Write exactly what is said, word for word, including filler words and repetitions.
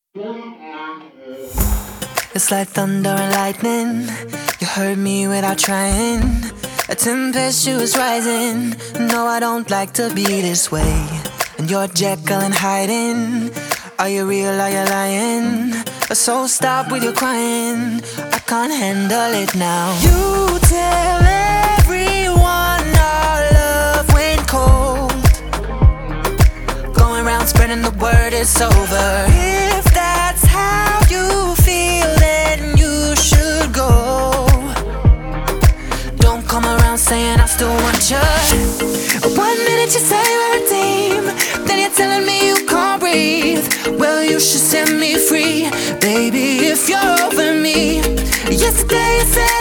It's like thunder and lightning. You heard me without trying. A tempestuous rising. No, I don't like to be this way. And you're Jekyll and hiding. Are you real, are you lying? So stop with your crying. I can't handle it now. You tell everyone our love went cold. Going around spreading the word it's over. If that's how you feel, then you should go. Don't come around saying I still want you. One minute you say we're a team, then you're telling me you can't breathe. Well, you should set me free, baby, if you're over me. Yesterday you said